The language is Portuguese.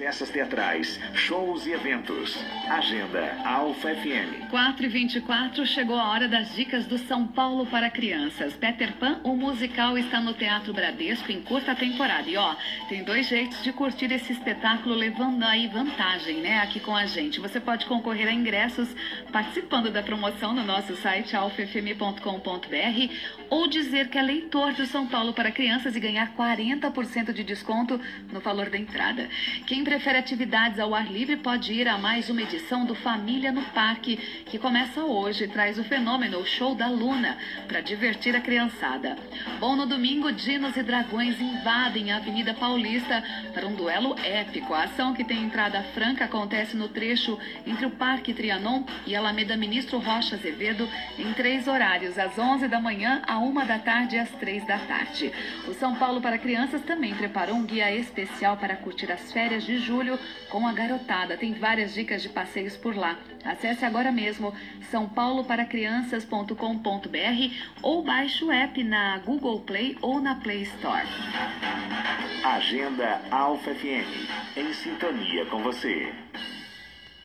peças teatrais, shows e eventos. Agenda Alfa FM. 4h24, chegou a hora das dicas do São Paulo para crianças. Peter Pan, o musical, está no Teatro Bradesco em curta temporada. E tem 2 jeitos de curtir esse espetáculo, levando aí vantagem, né, aqui com a gente. Você pode concorrer a ingressos participando da promoção no nosso site alfafm.com.br ou dizer que é leitor do São Paulo para crianças e ganhar 40% de desconto no valor da entrada. Quem prefere atividades ao ar livre pode ir a mais uma edição do Família no Parque, que começa hoje e traz o fenômeno o Show da Luna, para divertir a criançada. Bom, no domingo, Dinos e Dragões invadem a Avenida Paulista para um duelo épico. A ação, que tem entrada franca, acontece no trecho entre o Parque Trianon e Alameda Ministro Rocha Azevedo, em 3 horários, às 11 da manhã, à 1 da tarde e às 3 da tarde. O São Paulo para Crianças também preparou um guia especial para curtir as férias de julho com a garotada. Tem várias dicas de passeios por lá. Acesse agora mesmo saopauloParaCrianças.com.br ou baixe o app na Google Play ou na Play Store. Agenda Alfa FM. Em sintonia com você.